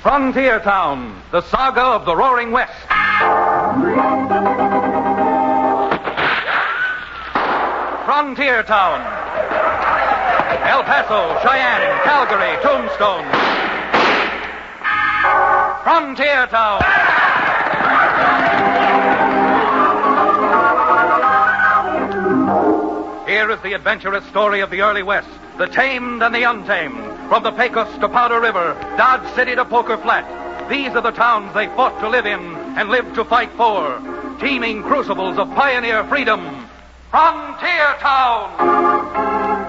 Frontier Town, the saga of the Roaring West. Frontier Town. El Paso, Cheyenne, Calgary, Tombstone. Frontier Town. Here is the adventurous story of the early West, the tamed and the untamed. From the Pecos to Powder River, Dodge City to Poker Flat. These are the towns they fought to live in and lived to fight for. Teeming crucibles of pioneer freedom. Frontier Town!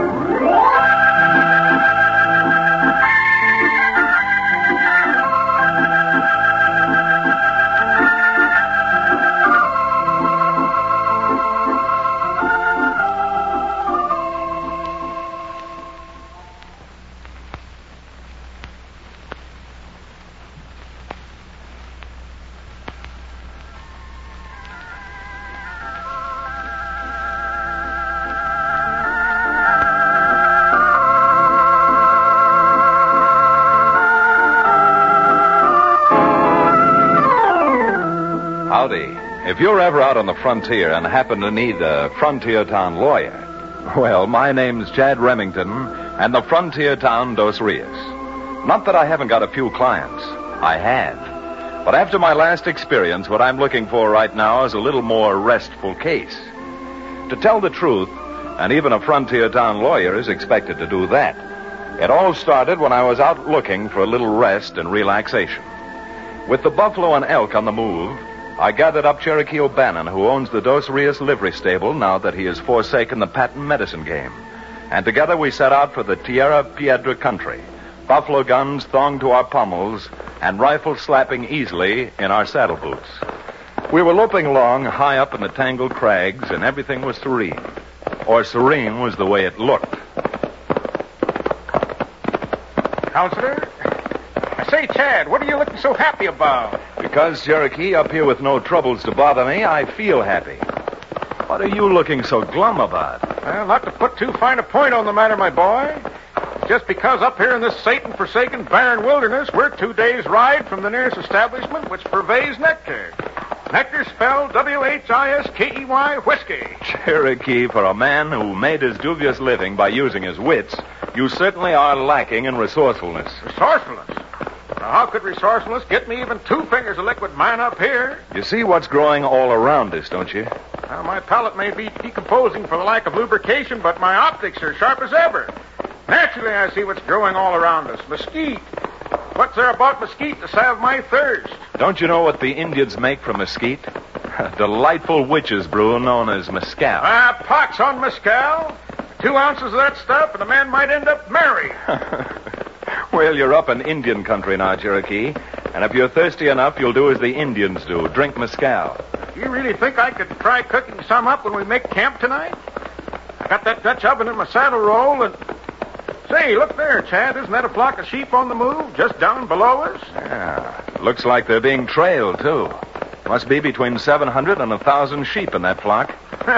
If you're ever out on the frontier and happen to need a Frontier Town lawyer, well, my name's Chad Remington, and the Frontier Town Dos Rios. Not that I haven't got a few clients. I have. But after my last experience, what I'm looking for right now is a little more restful case. To tell the truth, and even a Frontier Town lawyer is expected to do that. It all started when I was out looking for a little rest and relaxation. With the buffalo and elk on the move, I gathered up Cherokee O'Bannon, who owns the Dos Rios livery stable now that he has forsaken the patent medicine game. And together we set out for the Tierra Piedra country, buffalo guns thonged to our pommels and rifles slapping easily in our saddle boots. We were loping along high up in the tangled crags, and everything was serene. Or serene was the way it looked. Counselor? Say, Chad, what are you looking so happy about? Because, Cherokee, up here with no troubles to bother me, I feel happy. What are you looking so glum about? Well, not to put too fine a point on the matter, my boy. Just because up here in this Satan-forsaken barren wilderness, we're 2 days' ride from the nearest establishment which purveys nectar. Nectar spelled W-H-I-S-K-E-Y, whiskey. Cherokee, for a man who made his dubious living by using his wits, you certainly are lacking in resourcefulness. Resourcefulness? Now, how could resourcefulness get me even 2 fingers of liquid mine up here? You see what's growing all around us, don't you? Well, my palate may be decomposing for the lack of lubrication, but my optics are sharp as ever. Naturally, I see what's growing all around us. Mesquite. What's there about mesquite to salve my thirst? Don't you know what the Indians make from mesquite? A delightful witch's brew known as mescal. Pox on mescal. 2 ounces of that stuff, and a man might end up married. Well, you're up in Indian country now, Cherokee. And if you're thirsty enough, you'll do as the Indians do. Drink mescal. You really think I could try cooking some up when we make camp tonight? I got that Dutch oven in my saddle roll and... Say, look there, Chad. Isn't that a flock of sheep on the move just down below us? Yeah. Looks like they're being trailed, too. Must be between 700 and 1,000 sheep in that flock.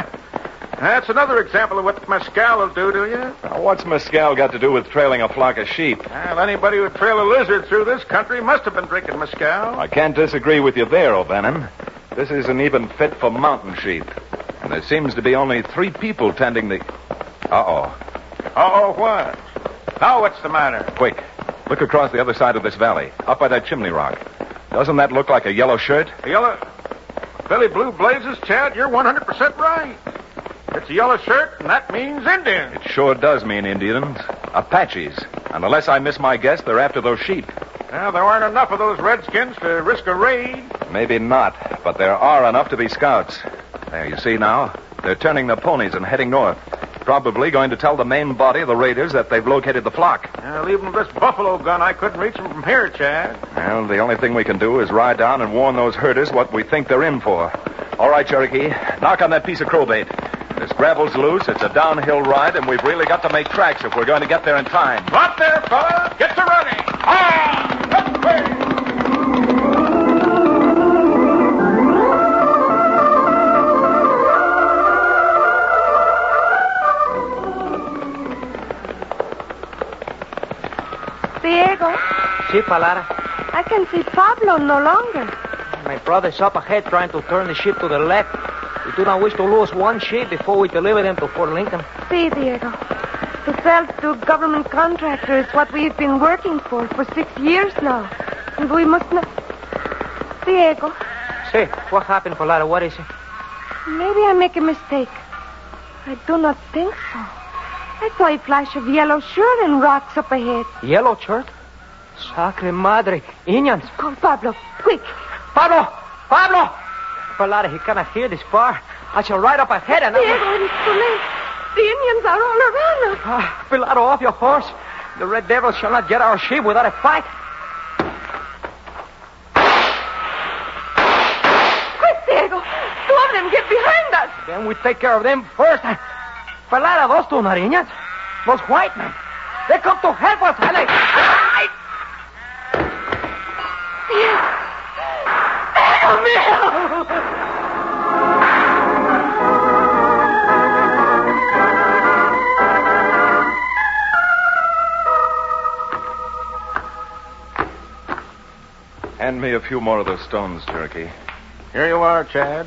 That's another example of what mescal will do to you. Now, what's mescal got to do with trailing a flock of sheep? Well, anybody who'd trail a lizard through this country must have been drinking mescal. I can't disagree with you there, O'Bannon. This isn't even fit for mountain sheep. And there seems to be only 3 people tending the... Uh-oh. Uh-oh what? Now what's the matter? Quick. Look across the other side of this valley, up by that chimney rock. Doesn't that look like a yellow shirt? A yellow... Billy Blue Blazes, Chad, you're 100% right. It's a yellow shirt, and that means Indians. It sure does mean Indians. Apaches. And unless I miss my guess, they're after those sheep. Well, there aren't enough of those redskins to risk a raid. Maybe not, but there are enough to be scouts. There, you see now? They're turning their ponies and heading north. Probably going to tell the main body of the raiders that they've located the flock. Well, even with this buffalo gun, I couldn't reach them from here, Chad. Well, the only thing we can do is ride down and warn those herders what we think they're in for. All right, Cherokee, knock on that piece of crowbait. This gravel's loose, it's a downhill ride, and we've really got to make tracks if we're going to get there in time. Not there, fella! Get to running! Ah! Let's way! Diego. Sí, Palara. I can see Pablo no longer. My brother's up ahead trying to turn the ship to the left. We do not wish to lose one ship before we deliver them to Fort Lincoln. See, Diego. To sell to government contractor is what we've been working for 6 years now. And we must not... Diego. See, what happened, Falada? What is it? Maybe I make a mistake. I do not think so. I saw a flash of yellow shirt and rocks up ahead. Yellow shirt? Sacre madre. Indians. Call Pablo, quick. Pablo! Pablo! Falada, he cannot hear this far. I shall ride up ahead and... Diego, it's too late. The Indians are all around us. Falada, off your horse. The Red Devils shall not get our ship without a fight. Quick, Diego. Two of them get behind us. Then we take care of them first. Falada, those two not Indians. Those white men. They come to help us, Haley. Diego mío. Hand me a few more of those stones, Cherokee. Here you are, Chad.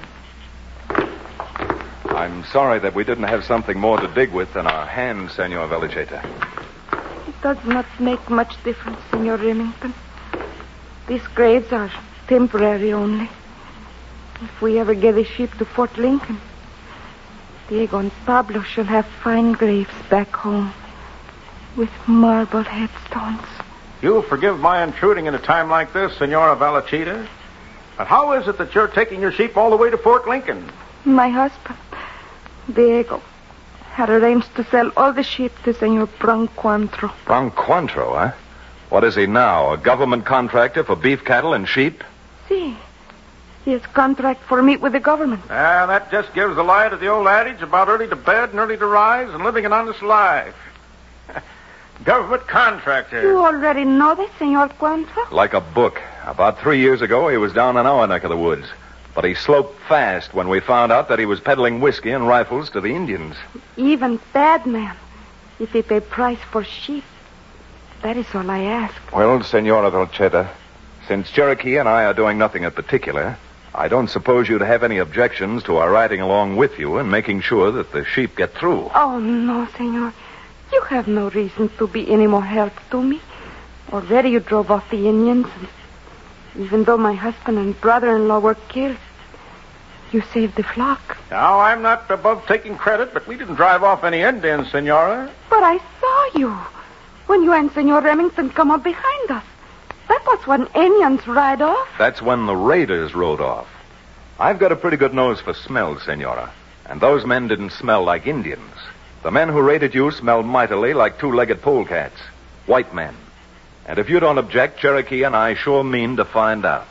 I'm sorry that we didn't have something more to dig with than our hands, Senor Velicheta. It does not make much difference, Senor Remington. These graves are temporary only. If we ever get a ship to Fort Lincoln, Diego and Pablo shall have fine graves back home with marble headstones. You'll forgive my intruding in a time like this, Senora Velicheta. But how is it that you're taking your sheep all the way to Fort Lincoln? My husband, Diego, had arranged to sell all the sheep to Senor Branquantro. Branquantro, huh? What is he now, a government contractor for beef cattle and sheep? See, he has contract for meat with the government. That just gives the lie to the old adage about early to bed and early to rise and living an honest life. Government contractor. You already know this, Senor Cuantro? Like a book. About 3 years ago, he was down in our neck of the woods. But he sloped fast when we found out that he was peddling whiskey and rifles to the Indians. Even bad man, if he pay price for sheep. That is all I ask. Well, Senora Velicheta, since Cherokee and I are doing nothing in particular, I don't suppose you'd have any objections to our riding along with you and making sure that the sheep get through. Oh, no, Senor. You have no reason to be any more help to me. Already you drove off the Indians, and even though my husband and brother-in-law were killed, you saved the flock. Now, I'm not above taking credit, but we didn't drive off any Indians, Senora. But I saw you when you and Senor Remington come up behind us. That was when Indians ride off. That's when the raiders rode off. I've got a pretty good nose for smell, Senora, and those men didn't smell like Indians. The men who raided you smelled mightily like two-legged polecats. White men. And if you don't object, Cherokee and I sure mean to find out.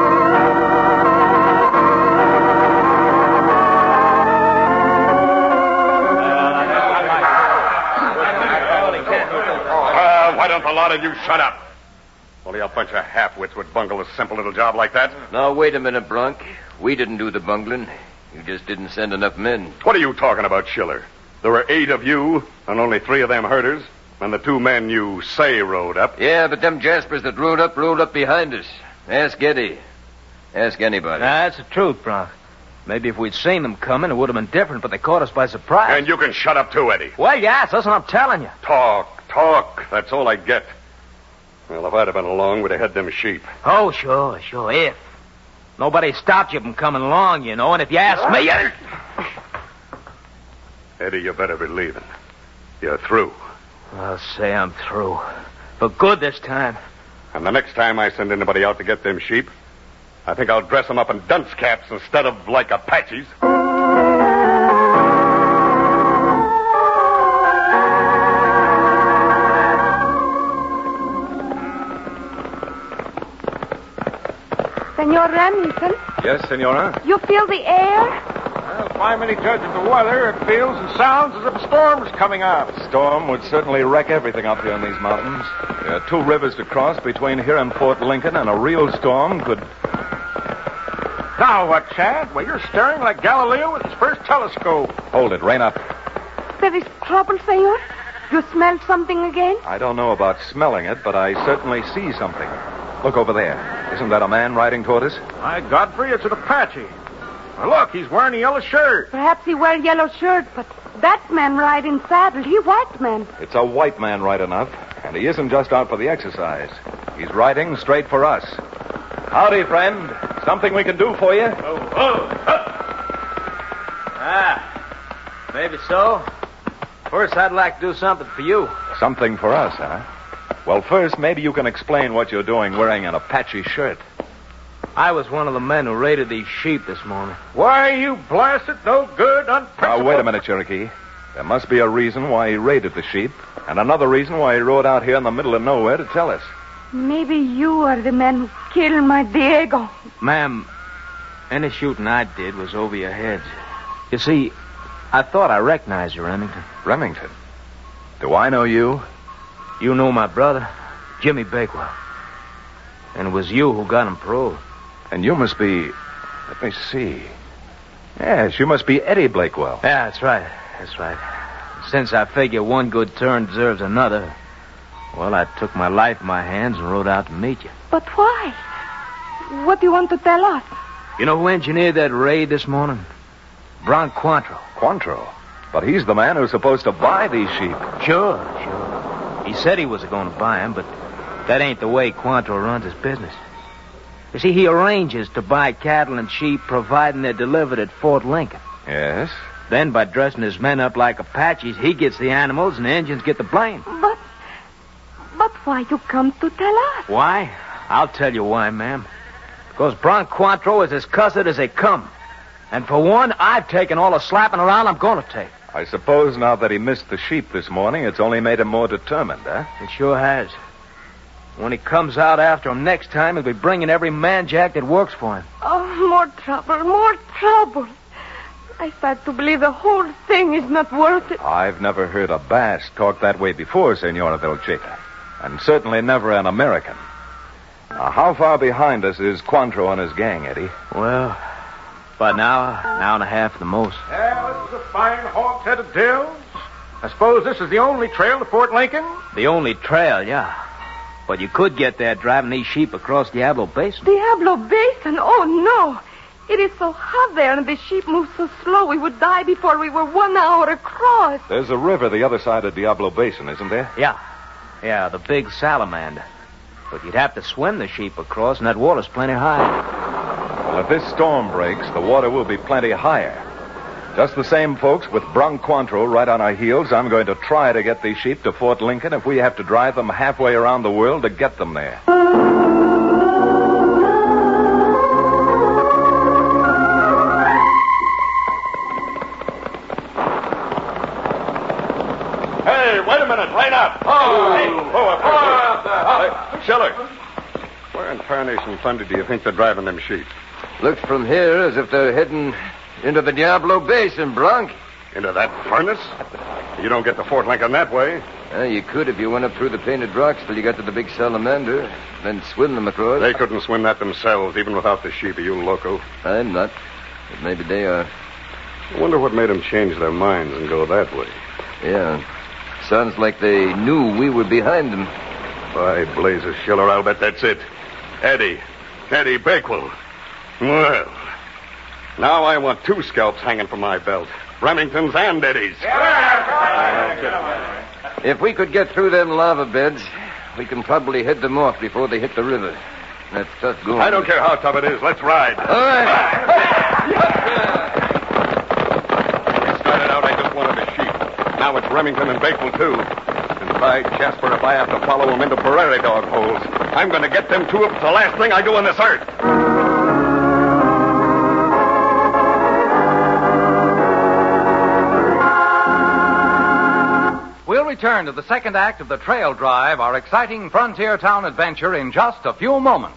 Why don't a lot of you shut up? Only a bunch of half-wits would bungle a simple little job like that. Now, wait a minute, Bronk. We didn't do the bungling. You just didn't send enough men. What are you talking about, Schiller? There were 8 of you, and only 3 of them herders, and the 2 men you say rode up. Yeah, but them Jaspers that rode up behind us. Ask Eddie. Ask anybody. That's the truth, Bronk. Maybe if we'd seen them coming, it would have been different, but they caught us by surprise. And you can shut up too, Eddie. Well, yes, that's what I'm telling you. Talk. That's all I get. Well, if I'd have been along, we'd have had them sheep. Oh, sure, if. Nobody stopped you from coming along, you know, and if you ask me... Eddie, you better be leaving. You're through. I'll say I'm through. For good this time. And the next time I send anybody out to get them sheep, I think I'll dress them up in dunce caps instead of like Apaches. Senor Remington? Yes, Senora? You feel the air? Well, if I'm any judge of the weather, it feels and sounds as if a storm's coming up. A storm would certainly wreck everything up here in these mountains. There are 2 rivers to cross between here and Fort Lincoln, and a real storm could... Now what, Chad? Well, you're staring like Galileo with his first telescope. Hold it, rein up. There is trouble, Senor? You smell something again? I don't know about smelling it, but I certainly see something. Look over there. Isn't that a man riding toward us? My Godfrey, it's an Apache. Now, look, he's wearing a yellow shirt. Perhaps he wear yellow shirt, but that man ride in saddle. He white man. It's a white man, right enough. And he isn't just out for the exercise. He's riding straight for us. Howdy, friend. Something we can do for you? Maybe so. First, I'd like to do something for you. Something for us, huh? Well, first, maybe you can explain what you're doing wearing an Apache shirt. I was one of the men who raided these sheep this morning. Why, you blasted, no good, unprincipled... Now, wait a minute, Cherokee. There must be a reason why he raided the sheep, and another reason why he rode out here in the middle of nowhere to tell us. Maybe you are the man who killed my Diego. Ma'am, any shooting I did was over your heads. You see, I thought I recognized you, Remington. Remington? Do I know you? You know my brother, Jimmy Bakewell. And it was you who got him paroled. And you must be... Let me see. Yes, you must be Eddie Blakewell. Yeah, that's right. That's right. Since I figure one good turn deserves another, well, I took my life in my hands and rode out to meet you. But why? What do you want to tell us? You know who engineered that raid this morning? Bron Quantrill. Quantrill? But he's the man who's supposed to buy these sheep. Sure. He said he was going to buy them, but that ain't the way Quantrill runs his business. You see, he arranges to buy cattle and sheep providing they're delivered at Fort Lincoln. Yes? Then, by dressing his men up like Apaches, he gets the animals and the Indians get the blame. But why you come to tell us? Why? I'll tell you why, ma'am. Because Bron Quantrill is as cussed as they come. And for one, I've taken all the slapping around I'm going to take. I suppose now that he missed the sheep this morning, it's only made him more determined, huh? It sure has. When he comes out after him next time, he'll be bringing every man-jack that works for him. Oh, more trouble. I start to believe the whole thing is not worth it. I've never heard a Bass talk that way before, Senora Velcheca. And certainly never an American. Now, how far behind us is Quantrill and his gang, Eddie? Well, about an hour and a half at the most. Yeah, this is a fine hog-headed Dills. I suppose this is the only trail to Fort Lincoln? The only trail, yeah. But you could get there driving these sheep across Diablo Basin. Diablo Basin? Oh, no. It is so hot there, and the sheep move so slow we would die before we were 1 hour across. There's a river the other side of Diablo Basin, isn't there? Yeah, the big Salamander. But you'd have to swim the sheep across, and that water's plenty high. Well, if this storm breaks, the water will be plenty higher. Just the same, folks, with Bron Quantrill right on our heels, I'm going to try to get these sheep to Fort Lincoln if we have to drive them halfway around the world to get them there. Hey, wait a minute. Line up. Hey, Schiller. Where in tarnation thunder do you think they're driving them sheep? Looks from here as if they're heading into the Diablo Basin, Bronk. Into that furnace? You don't get to Fort Lincoln that way. You could if you went up through the Painted Rocks till you got to the big Salamander, then swim them across. They couldn't swim that themselves, even without the sheep. Are you loco? I'm not, but maybe they are. I wonder what made them change their minds and go that way. Yeah. Sounds like they knew we were behind them. By blazes, Schiller, I'll bet that's it. Eddie Bakewell. Well, now I want 2 scalps hanging from my belt. Remington's and Eddie's. If we could get through them lava beds, we can probably head them off before they hit the river. That's tough going. I don't care how tough it is. Let's ride. All right. When we started out, I just wanted a sheep. Now it's Remington and Bakewell, too. And by Jasper, if I have to follow them into prairie dog holes, I'm going to get them 2 up. It's the last thing I do on this earth. We'll return to the second act of the Trail Drive, our exciting frontier town adventure, in just a few moments.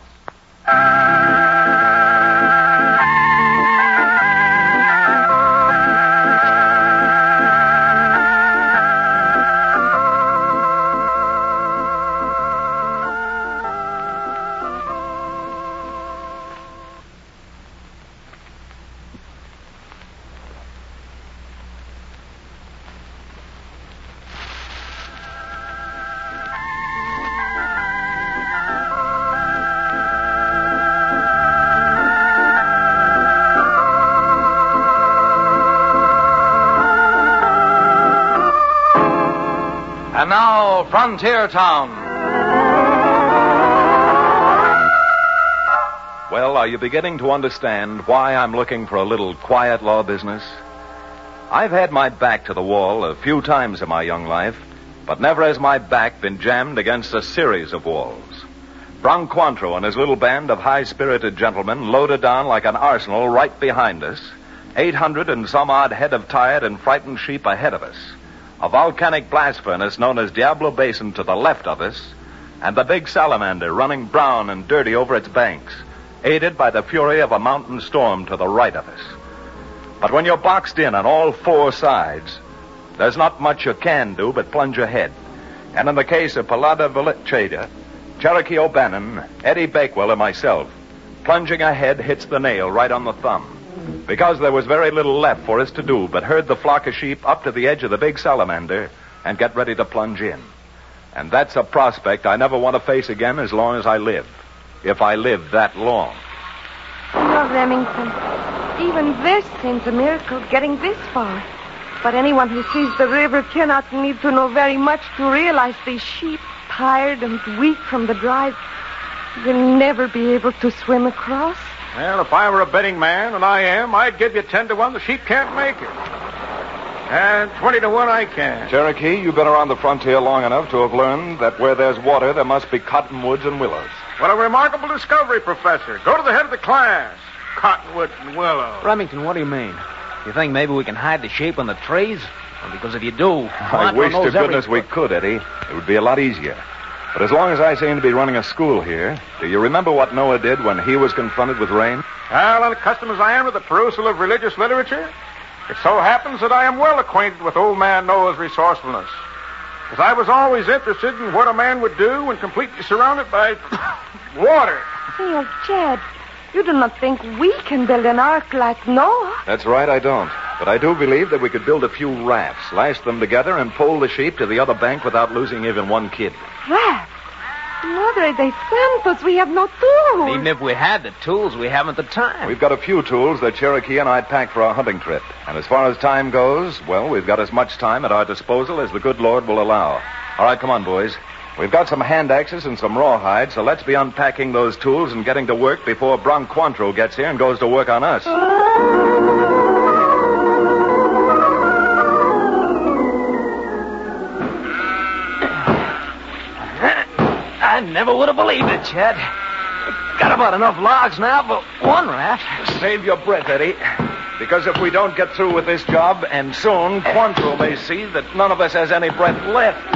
And now, Frontier Town. Well, are you beginning to understand why I'm looking for a little quiet law business? I've had my back to the wall a few times in my young life, but never has my back been jammed against a series of walls. Bronc Cointreau and his little band of high-spirited gentlemen loaded down like an arsenal right behind us, 800 and some odd head of tired and frightened sheep ahead of us, a volcanic blast furnace known as Diablo Basin to the left of us, and the big salamander running brown and dirty over its banks, aided by the fury of a mountain storm to the right of us. But when you're boxed in on all four sides, there's not much you can do but plunge ahead. And in the case of Palada Velicheda, Cherokee O'Bannon, Eddie Bakewell, and myself, plunging ahead hits the nail right on the thumb. Because there was very little left for us to do but herd the flock of sheep up to the edge of the big salamander and get ready to plunge in. And that's a prospect I never want to face again as long as I live. If I live that long. Senor Remington, even this seems a miracle getting this far. But anyone who sees the river cannot need to know very much to realize these sheep, tired and weak from the drive, will never be able to swim across. Well, if I were a betting man, and I am, I'd give you 10 to 1 the sheep can't make it. And 20 to 1 I can. Cherokee, you've been around the frontier long enough to have learned that where there's water, there must be cottonwoods and willows. What a remarkable discovery, Professor. Go to the head of the class. Cottonwood and willow. Remington, what do you mean? You think maybe we can hide the sheep on the trees? Well, because if you do, I wish to goodness we could, Eddie. It would be a lot easier. But as long as I seem to be running a school here, do you remember what Noah did when he was confronted with rain? Well, unaccustomed as I am to the perusal of religious literature, it so happens that I am well acquainted with old man Noah's resourcefulness. Because I was always interested in what a man would do when completely surrounded by water. Senor Chad, you do not think we can build an ark like Noah? That's right, I don't. But I do believe that we could build a few rafts, lash them together, and pole the sheep to the other bank without losing even one kid. Rafts? Madre de Santos, we have no tools. Even if we had the tools, we haven't the time. We've got a few tools that Cherokee and I packed for our hunting trip. And as far as time goes, well, we've got as much time at our disposal as the good Lord will allow. All right, come on, boys. We've got some hand axes and some rawhide, so let's be unpacking those tools and getting to work before Bronc Cointreau gets here and goes to work on us. I never would have believed it, Chad. Got about enough logs now for one raft. Save your breath, Eddie. Because if we don't get through with this job, and soon, Cointreau may see that none of us has any breath left.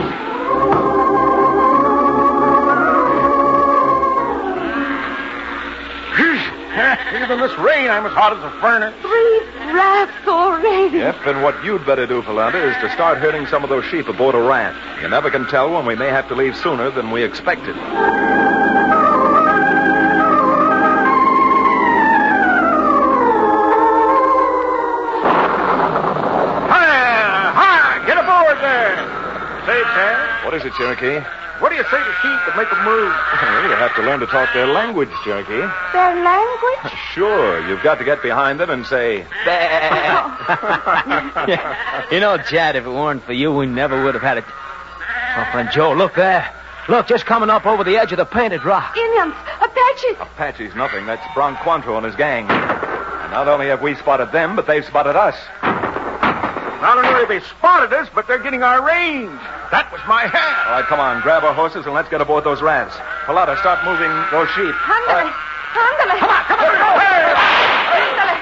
Even this rain, I'm as hot as a furnace. 3 rafts already. Yep, and what you'd better do, Philanda, is to start herding some of those sheep aboard a raft. You never can tell when we may have to leave sooner than we expected. Hi! Get aboard there! Say, Chad. What is it, Cherokee? What do you say to sheep that make them move? Well, you have to learn to talk their language, Cherokee. Their language? Sure, you've got to get behind them and say, Yeah. You know, Chad, if it weren't for you, we never would have had it. Oh, friend Joe, look there. Look, just coming up over the edge of the painted rock. Indians, Apaches. Apache's nothing. That's Bronc Cointreau and his gang. And not only have we spotted them, but they've spotted us. Not only have they spotted us, but they're getting our range. That was my hat. All right, come on. Grab our horses and let's get aboard those rafts. Palada, start moving those sheep. Ándale, ándale. Come on, go! Ándale.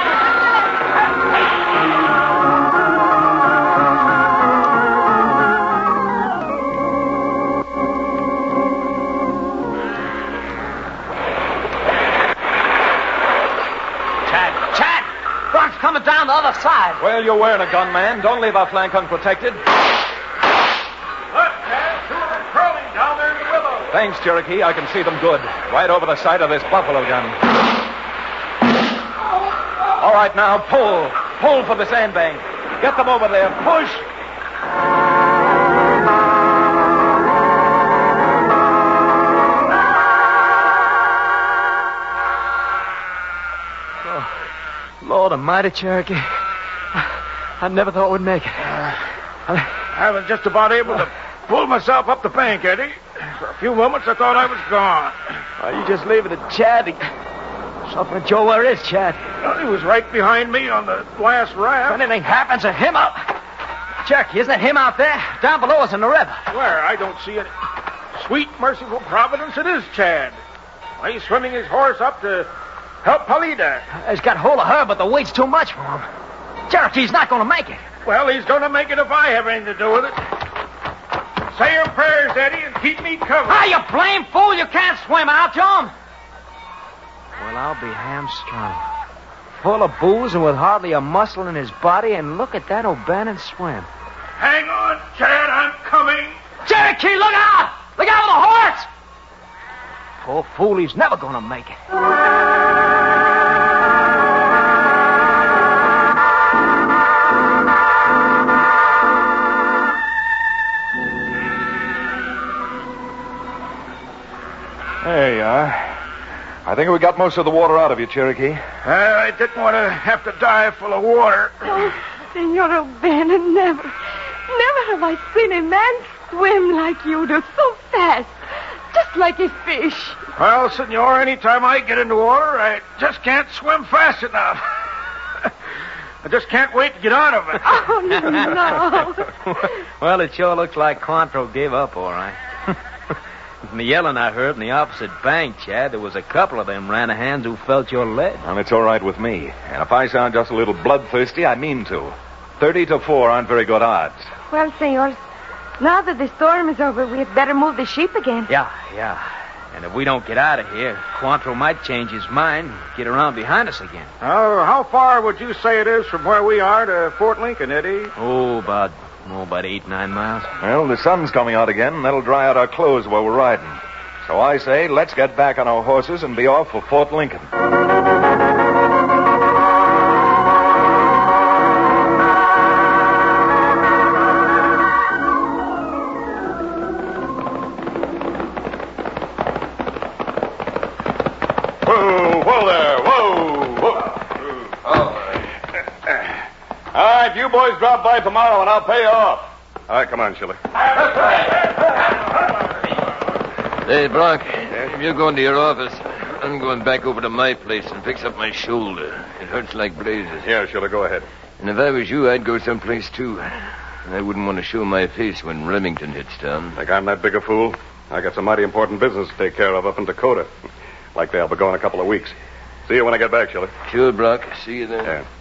Chad! Bronc's coming down the other side. Well, you're wearing a gun, man. Don't leave our flank unprotected. Look, Chad, 2 of them crawling down there in the willows. Thanks, Cherokee. I can see them good. Right over the side of this buffalo gun. All right, now, pull. Pull for the sandbank. Get them over there. Push. Lord almighty, Cherokee. I never thought we'd make it. I was just about able to pulled myself up the bank, Eddie. For a few moments, I thought I was gone. Well, you just leave it to Chad. Something, Joe, where is Chad? Well, he was right behind me on the last raft. If anything happens to him, Cherokee, isn't it him out there? Down below us in the river. Where? I don't see any. Sweet, merciful Providence, it is Chad. Well, he's swimming his horse up to help Palida. He's got hold of her, but the weight's too much for him. Cherokee's not going to make it. Well, he's going to make it if I have anything to do with it. Say your prayers, Eddie, and keep me covered. Ah, you blame fool. You can't swim out, John. Well, I'll be hamstrung. Full of booze and with hardly a muscle in his body, and look at that O'Bannon swim. Hang on, Chad, I'm coming. Cherokee, look out! Look out for the horse! Poor fool, he's never going to make it. There you are. I think we got most of the water out of you, Cherokee. I didn't want to have to die full of water. Oh, Senor O'Bannon, never have I seen a man swim like you do, so fast, just like a fish. Well, Senor, anytime I get into water, I just can't swim fast enough. I just can't wait to get out of it. Oh, no. Well, it sure looks like Contro gave up, all right. From the yelling I heard in the opposite bank, Chad, there was a couple of them Ranahands who felt your lead. And it's all right with me. And if I sound just a little bloodthirsty, I mean to. 30-4 aren't very good odds. Well, senor, now that the storm is over, we had better move the sheep again. Yeah. And if we don't get out of here, Contro might change his mind and get around behind us again. How far would you say it is from where we are to Fort Lincoln, Eddie? About 8-9 miles. Well, the sun's coming out again, and that'll dry out our clothes while we're riding. So I say, let's get back on our horses and be off for Fort Lincoln. Whoa there. Whoa. All right, you boys drop by tomorrow and I'll pay you off. All right, come on, Shirley. Hey, Brock, if you're going to your office, I'm going back over to my place and fix up my shoulder. It hurts like blazes. Yeah, Shirley, go ahead. And if I was you, I'd go someplace, too. I wouldn't want to show my face when Remington hits town. Think I'm that big a fool? I got some mighty important business to take care of up in Dakota. Likely I'll be gone a couple of weeks. See you when I get back, Shirley. Sure, Brock. See you then. Yeah.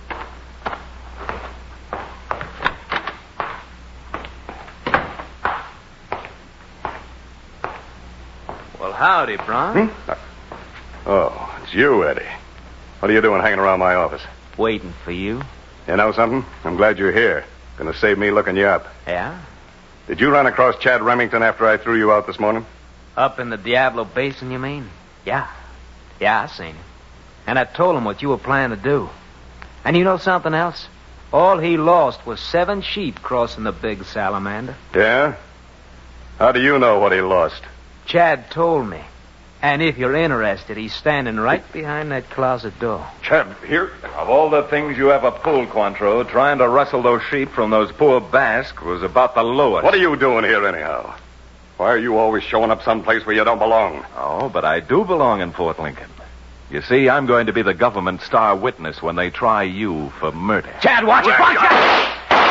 Well, howdy, Bron. Oh, it's you, Eddie. What are you doing hanging around my office? Waiting for you. You know something? I'm glad you're here. Gonna save me looking you up. Yeah? Did you run across Chad Remington after I threw you out this morning? Up in the Diablo Basin, you mean? Yeah, I seen him. And I told him what you were planning to do. And you know something else? All he lost was 7 sheep crossing the big salamander. Yeah? How do you know what he lost? Chad told me. And if you're interested, he's standing right behind that closet door. Chad, here? Of all the things you ever pulled, Contro, trying to rustle those sheep from those poor Basques was about the lowest. What are you doing here, anyhow? Why are you always showing up someplace where you don't belong? Oh, but I do belong in Fort Lincoln. You see, I'm going to be the government star witness when they try you for murder. Chad, watch it! Watch it!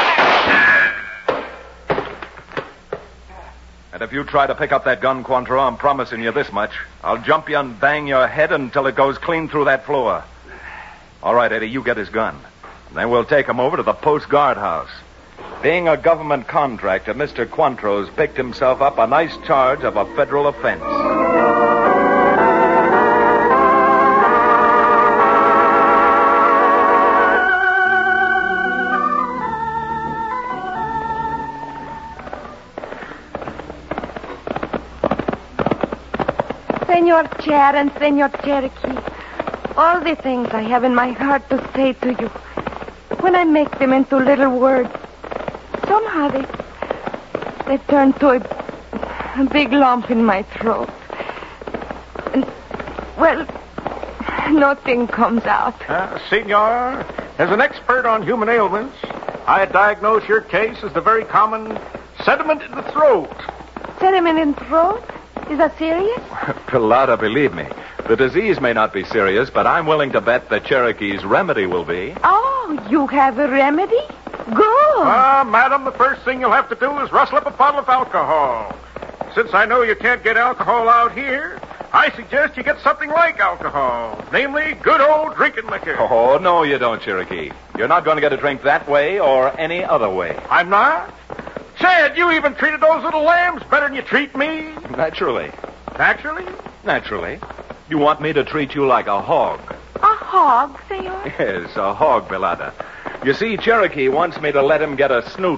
And if you try to pick up that gun, Contro, I'm promising you this much. I'll jump you and bang your head until it goes clean through that floor. All right, Eddie, you get his gun. And then we'll take him over to the post guardhouse. Being a government contractor, Mr. Contro's picked himself up a nice charge of a federal offense. Senor Chad and Senor Cherokee, all the things I have in my heart to say to you, when I make them into little words, somehow they turn to a big lump in my throat. And, well, nothing comes out. Senor, as an expert on human ailments, I diagnose your case as the very common sediment in the throat. Sediment in throat? Is that serious? Pilata, believe me, the disease may not be serious, but I'm willing to bet that Cherokee's remedy will be. Oh, you have a remedy? Good. Madam, the first thing you'll have to do is rustle up a bottle of alcohol. Since I know you can't get alcohol out here, I suggest you get something like alcohol, namely good old drinking liquor. Oh, no, you don't, Cherokee. You're not going to get a drink that way or any other way. I'm not? Chad, you even treated those little lambs better than you treat me. Naturally. Naturally? Naturally. You want me to treat you like a hog. A hog, senor? Yes, a hog, Pilata. You see, Cherokee wants me to let him get a snoot.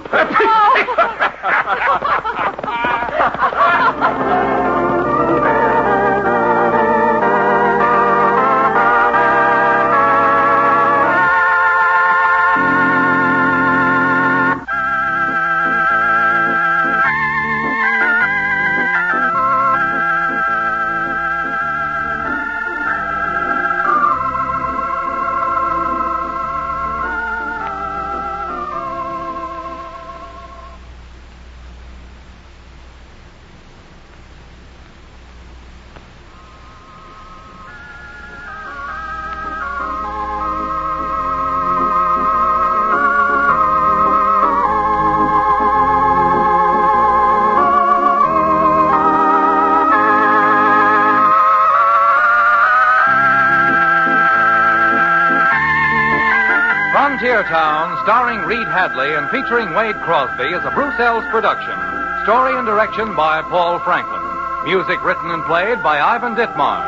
Frontier Town, starring Reed Hadley and featuring Wade Crosby, is a Bruce Ells production. Story and direction by Paul Franklin. Music written and played by Ivan Ditmars.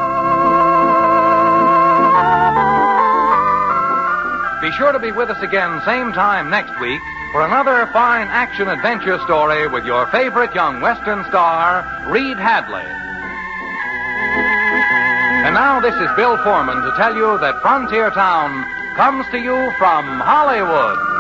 Be sure to be with us again same time next week for another fine action-adventure story with your favorite young Western star, Reed Hadley. And now this is Bill Foreman to tell you that Frontier Town comes to you from Hollywood.